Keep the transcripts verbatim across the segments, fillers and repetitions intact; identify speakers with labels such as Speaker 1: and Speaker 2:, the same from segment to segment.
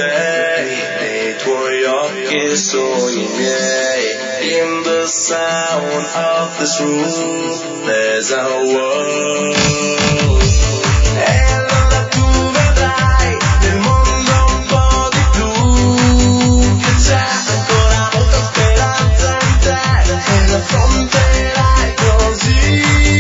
Speaker 1: sei, nei tuoi occhi sogni miei. In the sound of this room, there's a world. E allora tu vedrai nel mondo un po' di più, che c'è ancora molta speranza in te, e la affronterai così.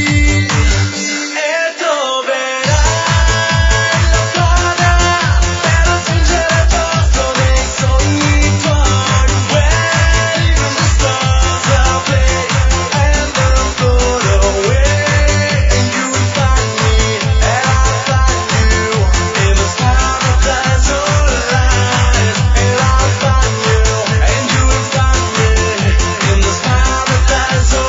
Speaker 1: E troverai la strada per raggiungere il posto dei sogni tuoi. Where you can start to play and then go away, and you will find me and I'll find you in this paradise of lies. And I'll find you and you will find me in this paradise of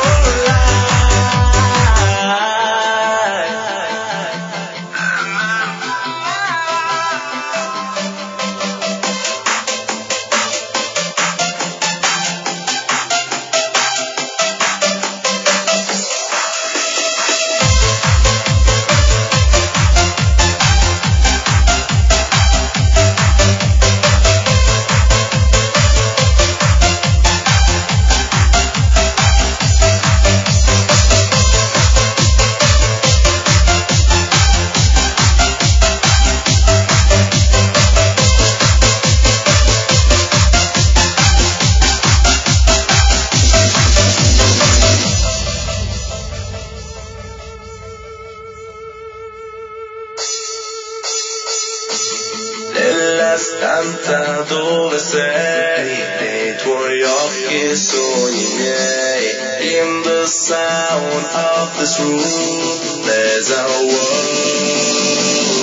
Speaker 1: nella stanza dove sei, nei tuoi occhi sogni miei. In the sound of this room, there's a world.